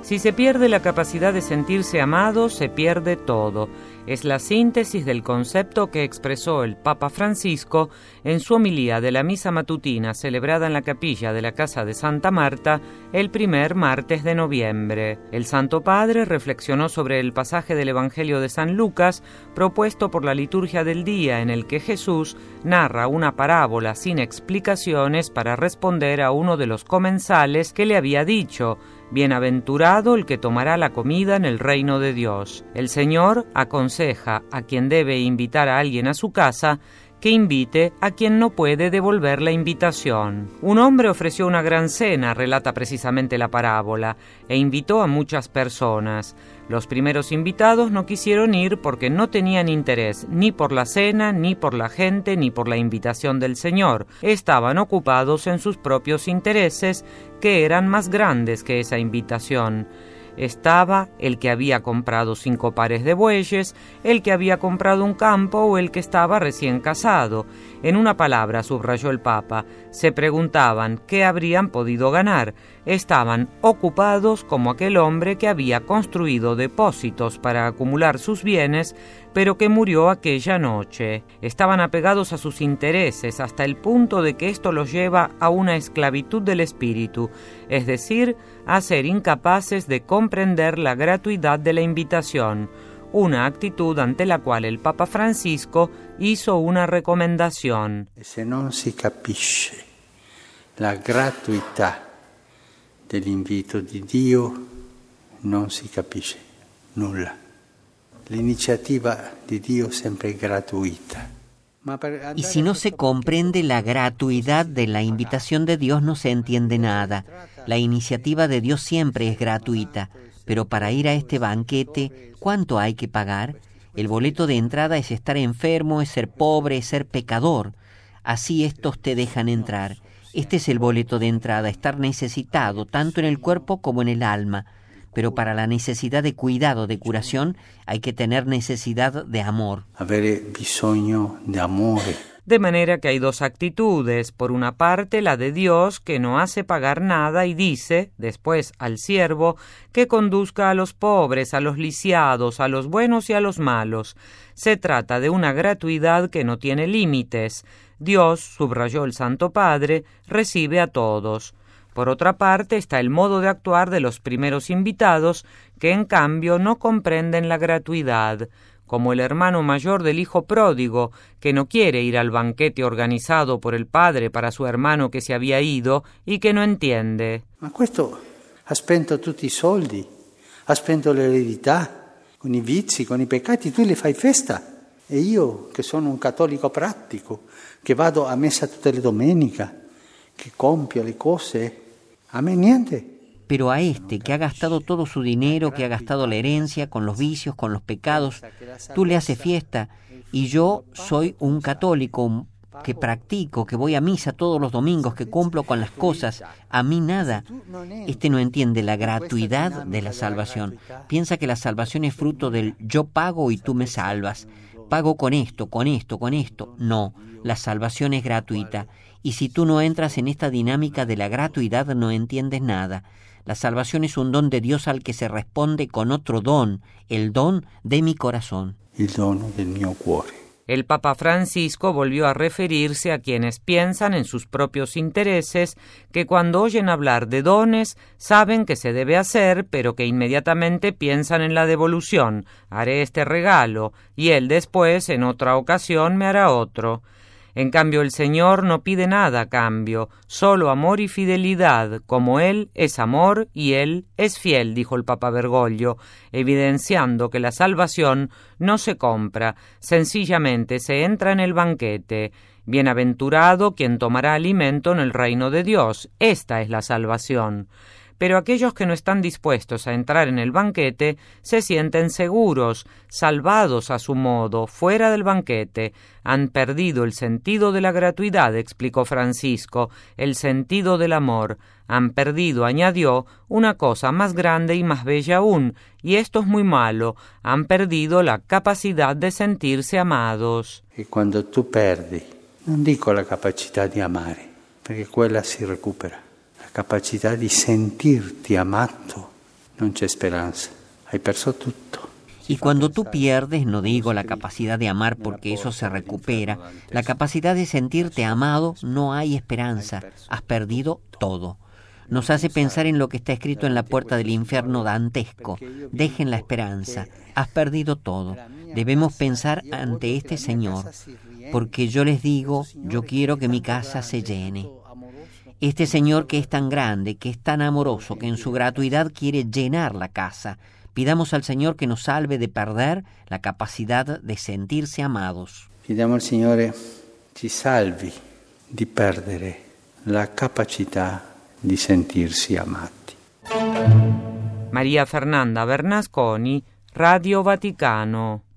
Si se pierde la capacidad de sentirse amado, se pierde todo. Es la síntesis del concepto que expresó el Papa Francisco en su homilía de la misa matutina celebrada en la capilla de la Casa de Santa Marta el primer martes de noviembre. El Santo Padre reflexionó sobre el pasaje del Evangelio de San Lucas propuesto por la liturgia del día, en el que Jesús narra una parábola sin explicaciones para responder a uno de los comensales que le había dicho: «Bienaventurado el que tomará la comida en el reino de Dios». El Señor aconseja a quien debe invitar a alguien a su casa que invite a quien no puede devolver la invitación. Un hombre ofreció una gran cena, relata precisamente la parábola, e invitó a muchas personas. Los primeros invitados no quisieron ir porque no tenían interés ni por la cena, ni por la gente, ni por la invitación del Señor. Estaban ocupados en sus propios intereses, que eran más grandes que esa invitación. Estaba el que había comprado 5 pares de bueyes, el que había comprado un campo o el que estaba recién casado. En una palabra, subrayó el Papa, se preguntaban qué habrían podido ganar. Estaban ocupados como aquel hombre que había construido depósitos para acumular sus bienes, pero que murió aquella noche. Estaban apegados a sus intereses hasta el punto de que esto los lleva a una esclavitud del espíritu, es decir, a ser incapaces de comprender la gratuidad de la invitación, una actitud ante la cual el Papa Francisco hizo una recomendación. Se non si capisce la gratuità dell'invito di Dio, non si capisce nulla. L'iniziativa di Dio sempre è gratuita. Y si no se comprende la gratuidad de la invitación de Dios, no se entiende nada. La iniciativa de Dios siempre es gratuita, pero para ir a este banquete, ¿cuánto hay que pagar? El boleto de entrada es estar enfermo, es ser pobre, es ser pecador. Así estos te dejan entrar. Este es el boleto de entrada, estar necesitado, tanto en el cuerpo como en el alma. Pero para la necesidad de cuidado, de curación, hay que tener necesidad de amor. Avere bisogno de amore. De manera que hay dos actitudes. Por una parte, la de Dios, que no hace pagar nada y dice, después al siervo, que conduzca a los pobres, a los lisiados, a los buenos y a los malos. Se trata de una gratuidad que no tiene límites. Dios, subrayó el Santo Padre, recibe a todos. Por otra parte está el modo de actuar de los primeros invitados, que en cambio no comprenden la gratuidad, como el hermano mayor del hijo pródigo, que no quiere ir al banquete organizado por el padre para su hermano que se había ido y que no entiende. Ma questo ha spento tutti i soldi, ha spento l'eredità, con i vizi, con i peccati, tu le fai festa. E io, che sono un cattolico pratico, che vado a messa tutte le domeniche, che compio le cose, a me niente. Pero a este, que ha gastado todo su dinero, que ha gastado la herencia, con los vicios, con los pecados, tú le haces fiesta. Y yo soy un católico que practico, que voy a misa todos los domingos, que cumplo con las cosas. A mí nada. Este no entiende la gratuidad de la salvación. Piensa que la salvación es fruto del yo pago y tú me salvas. Pago con esto, con esto, con esto. No, la salvación es gratuita. Y si tú no entras en esta dinámica de la gratuidad, no entiendes nada. La salvación es un don de Dios al que se responde con otro don, el don de mi corazón. Il dono del mio cuore. El Papa Francisco volvió a referirse a quienes piensan en sus propios intereses, que cuando oyen hablar de dones saben que se debe hacer, pero que inmediatamente piensan en la devolución. Haré este regalo, y él después, en otra ocasión, me hará otro. En cambio, el Señor no pide nada a cambio, solo amor y fidelidad, como Él es amor y Él es fiel, dijo el Papa Bergoglio, evidenciando que la salvación no se compra, sencillamente se entra en el banquete. Bienaventurado quien tomará alimento en el reino de Dios, esta es la salvación. Pero aquellos que no están dispuestos a entrar en el banquete se sienten seguros, salvados a su modo, fuera del banquete. Han perdido el sentido de la gratuidad, explicó Francisco, el sentido del amor. Han perdido, añadió, una cosa más grande y más bella aún, y esto es muy malo. Han perdido la capacidad de sentirse amados. E quando tu perdi, non dico la capacità di amare, perché quella si recupera. Capacità di sentirti amato non c'è speranza, hai perso tutto. Y cuando tú pierdes, no digo la capacidad de amar porque eso se recupera, la capacidad de sentirte amado, no hay esperanza, has perdido todo. Nos hace pensar en lo que está escrito en la puerta del infierno dantesco. Dejen la esperanza, has perdido todo. Debemos pensar ante este Señor, porque yo les digo, yo quiero que mi casa se llene. Este Señor que es tan grande, que es tan amoroso, que en su gratuidad quiere llenar la casa. Pidamos al Señor que nos salve de perder la capacidad de sentirse amados. Chiediamo al Signore ci salvi di perdere la capacità di sentirsi amati. Maria Fernanda Bernasconi, Radio Vaticano.